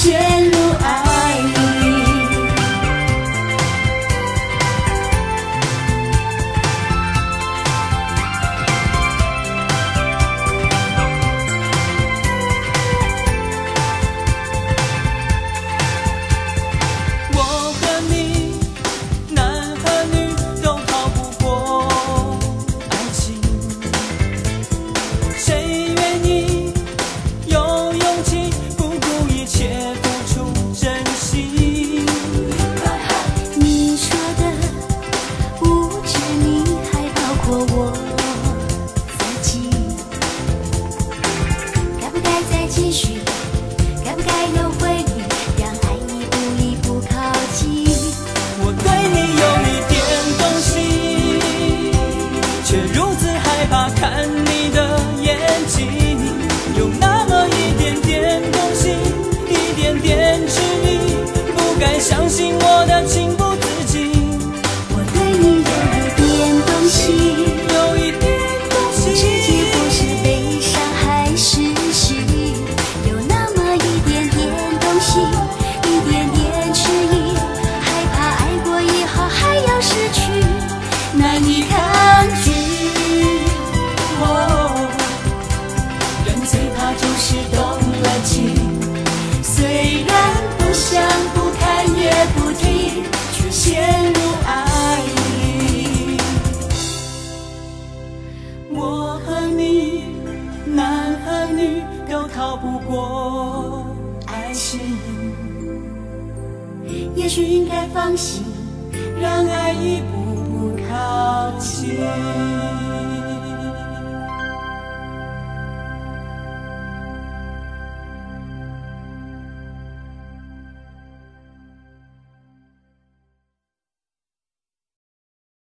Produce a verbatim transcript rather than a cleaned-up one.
陷入爱里。我和你，男和女都逃不过爱情，谁愿意有勇气不顾一切付出真心？ 你说的无知，你还包括我自己。该不该再继续？该不该有回应？让爱一步一步靠近。 我对你有一点动心，却如此害怕看你的眼睛，有那么一点点动心，一点点迟疑，不敢相信我的情不自禁。 我对你有一点动心， 有一点动不知结果是悲伤还是喜，有那么一点点动心，一点点迟疑，害怕爱过以后还要失去，难以抗拒。 哦，人最怕就是动了情，虽然不想不看也不听，却陷入爱里。我和你，男和女都逃不过爱情，也许应该放心，让爱一步步靠近。